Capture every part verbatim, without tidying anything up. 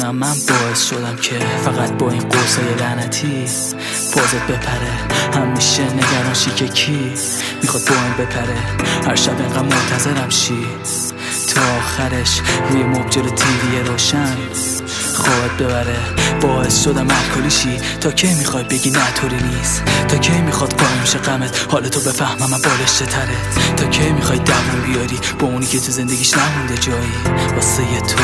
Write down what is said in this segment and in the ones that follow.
میدونم من باعث شدم که فقط با این قرصای لعنتی بازت بپره. همیشه نگران شی که کی میخواد با این بپره. هر شب اینقدر منتظرم شی تا آخرش روی مبجل تیوی روشن خواهد ببره. باعث شدم الکلی شی تا کی میخوای بگی نه طوری نیست. تا کی میخواد قایم شه غمت حال تو بفهمم من بالشته ترت. تا کی میخوای دووم بیاری با اونی که تو زندگیش نمونده جایی واسه تو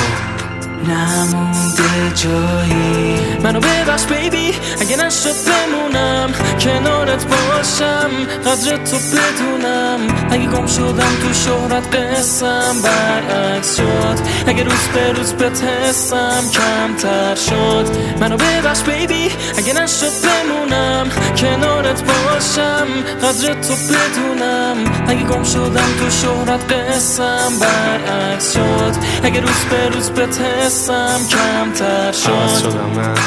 نمونده جایی. منو ببخش بیبی اگه نشد بمونم کنارت باشم قدر تو بدونم. اگه گم شدم تو شهرت قسم برعکس شد. اگه روز به روز بهت حسم کمتر شد. منو ببخش بیبی اگه نشد بمونم کنارت باشم قدر تو بدونم. اگه گم شدم تو شهرت قسم برعکس شد. اگه روز به روز بهت حسم کمتر عوض شد. شدم من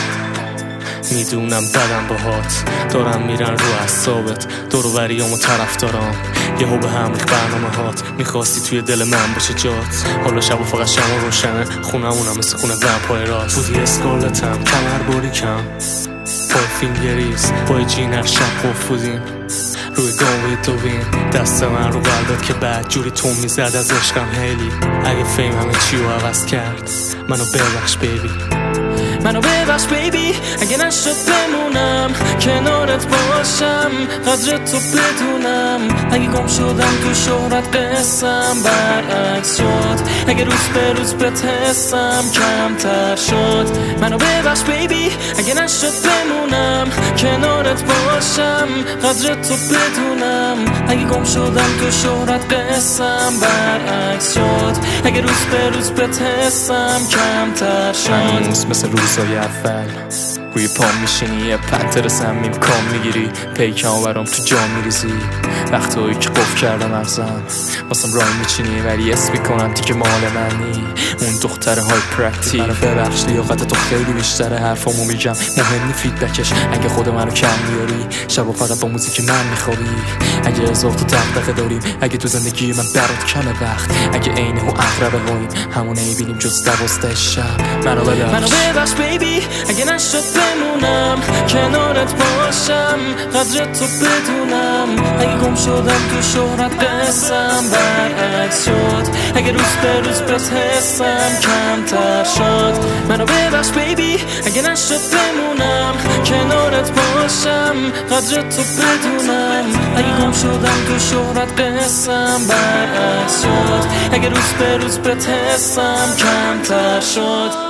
میدونم بدم باهات دارم میرن رو اعصابت دور و بریام و طرف دارم یهو به هم ریخت برنامه هات. میخواستی توی دل من باشه جات. حالا شب و فقط شما روشنه خونمونم مثل خونه ومپای راست. بودی اسکالتم کمر باریکم پای فینگریز پای جینر شب قفودیم روی گاوی دوین. دست من رو برداد که بعد جوری تو میزد از عشقم هیلی. اگه فیم همه چی رو عوض کرد منو ببخش بیبی. منو ببخش بیبی اگه نشد بمونم کنارت باشم قدر تو بدونم. اگه گم شدم تو شهرت قسم برعکس شد. اگه روز به روز بهت حسم کمتر شد. منو ببخش بیبی اگه نشد بمونم کنارت باشم قدر تو بدونم. اگه گم شدم تو شهرت قسم برعکس شد. اگه روز به روز بهت حسم کمتر شد. هنوز مثل روزای اول روی پا میشینی یه پنتر سمیم کام میگیری پیکم برام تو جا میریزی. وقتایی که قف کردم مغزم واسم رای میچینی ولی اسم میکنم دیگه مال منی. اون دختر های پرکتیو منو ببخش لیاقت تو خیلی بیشتره. حرفامو میگم مهم نی فیدبکش. اگه خود منو کم میاری شبا فقط با موزیک من میخوابی. اگه هزار تو دغدغه داریم اگه تو زندگی من برات کمه وقت. اگه عین و اقربه هاییم همون نمیبینیم جز دوازده شب. منو ببخش منو ببخش بیبی اگه نشد بمونم کنارت باشم قدر تو بدونم. اگه گم شدم تو شهرت قسم برعکس شد. اگه روز به روز بهت حسم کمتر شد. منو ببخش بیبی اگه نشد بمونم کنارت باشم قدر تو بدونم. اگه گم شدم تو شهرت قسم برعکس شد. اگه روز به روز بهت حسم کمتر شد.